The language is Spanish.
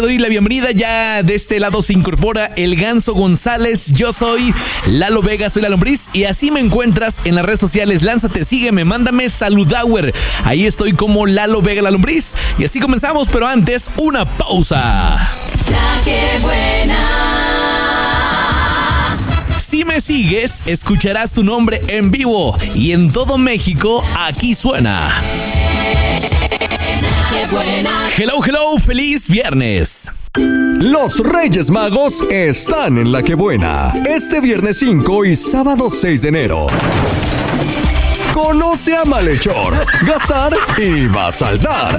Doy la bienvenida, ya de este lado se incorpora el Ganso González. Yo soy Lalo Vega, soy la Lombriz y así me encuentras en las redes sociales. Lánzate, sígueme, mándame saludower. Ahí estoy como Lalo Vega, la Lombriz. Y así comenzamos, pero antes una pausa. La que buena. Si me sigues, escucharás tu nombre en vivo y en todo México aquí suena. Hello, hello, feliz viernes. Los Reyes Magos están en La Que Buena, este viernes 5 y sábado 6 de enero. Conoce a Malhechor, Gazar y Basaldar.